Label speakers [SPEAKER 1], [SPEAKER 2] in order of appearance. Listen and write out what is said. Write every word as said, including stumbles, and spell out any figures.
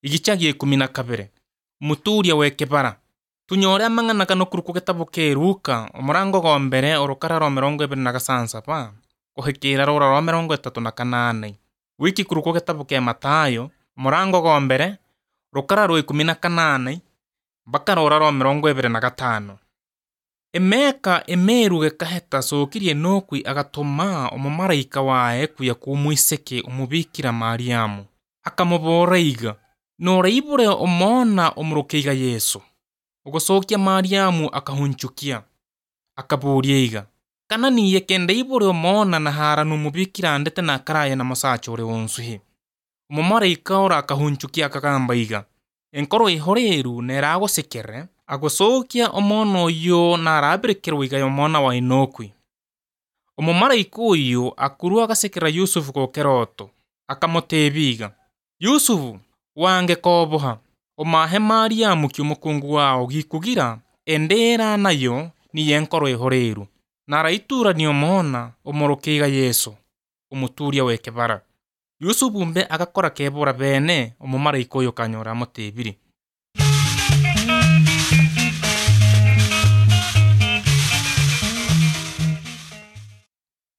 [SPEAKER 1] Igicha gia ikumi na kabere. Muturia wekebara. Tunyore amang'ana kano kuru kugetabu kia Luka omurango gwa mbere orukara rwa mirongo ibiri na gasansaba kuhikira rura rwa mirongo itatu na kanane. Wiki kuru kugetabu kia Matayo omurango gwa mbere rukara rwa ikumi na kanane mpaka rura rwa mirongo ibiri na gatano. Emeka emeru gekaheta sokirie nokwi agatuma omumaraika wae kuya kumwiseke omubikira Mariamu. Akamubora iga. Nora ibure omona omurukiga Yesu. Ugosokia Mariamu akahunchukia. Akaburia iga. Kana niye kende ibure omona na haranu mubikira ndete na karaya na masacho ore onsuhi. Omumaraika ora akahunchukia akagamba iga. Enkoro ihoreru nerago sekere. Agosokia omona oyo narabirekerwa iga omona wa inokwi. Omumaraika oyo akuru agasekera Yusufu gokeroto. Akamotebiga. Yusufu wange koboha. Omahe Mariamu kiumukungu wao gikugira endera nayo ni enkoro ihoreru. Naraitura ni omona omurukiga Yesu. Umuturia wekebara. Yusufu mbe agakora kebora bene omumaraika oyo kanyora amotebiri.